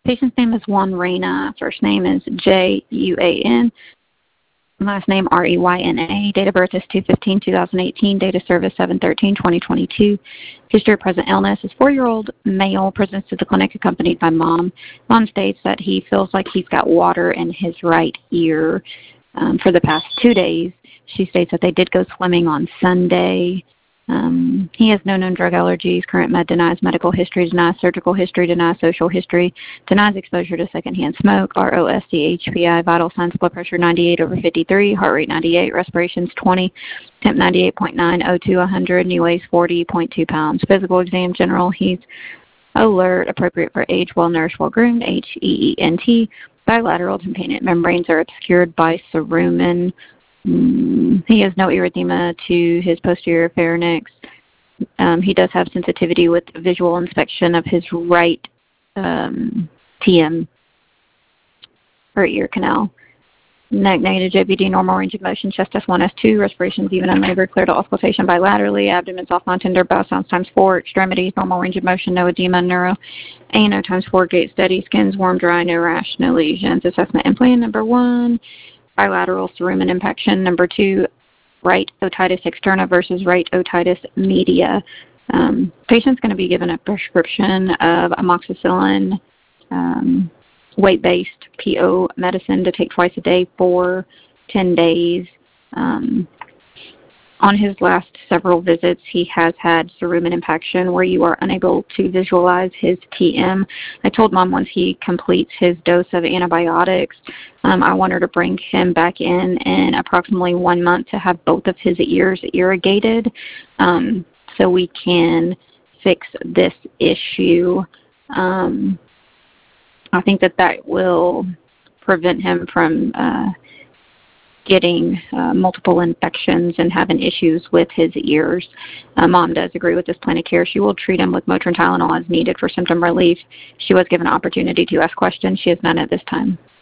Patient's name is Juan Reyna. First name is Juan. Last name Reyna. Date of birth is 2/15/2018. Date of service 7/13/2022. History of present illness is 4-year-old male. Presents to the clinic accompanied by mom. Mom states that he feels like he's got water in his right ear for the past 2 days. She states that they did go swimming on Sunday. He has no known drug allergies. Current med denies medical history, denies surgical history, denies social history, denies exposure to secondhand smoke. ROSC HPI, vital signs, blood pressure 98/53, heart rate 98, respirations 20, temp 98.9, O2 100, and he weighs 40.2 pounds. Physical exam general, he's alert, appropriate for age, well nourished, well groomed, HEENT. Bilateral tympanic membranes are obscured by cerumen. He has no erythema to his posterior pharynx. He does have sensitivity with visual inspection of his right TM, or ear canal. Neck negative, JVD, normal range of motion, chest S1, S2, respirations even unlabored, clear to auscultation bilaterally, abdomen soft, non-tender, bowel sounds ×4, extremities, normal range of motion, no edema, neuro, ANO ×4, gait steady, skin's warm, dry, no rash, no lesions. Assessment and plan number 1. Bilateral cerumen impaction. Number 2, right otitis externa versus right otitis media. Patient's going to be given a prescription of amoxicillin, weight-based PO medicine to take twice a day for 10 days. On his last several visits, he has had cerumen impaction where you are unable to visualize his TM. I told Mom once he completes his dose of antibiotics, I want her to bring him back in approximately 1 month to have both of his ears irrigated so we can fix this issue. I think that will prevent him from getting multiple infections and having issues with his ears. Mom does agree with this plan of care. She will treat him with Motrin Tylenol as needed for symptom relief. She was given an opportunity to ask questions. She has none at this time.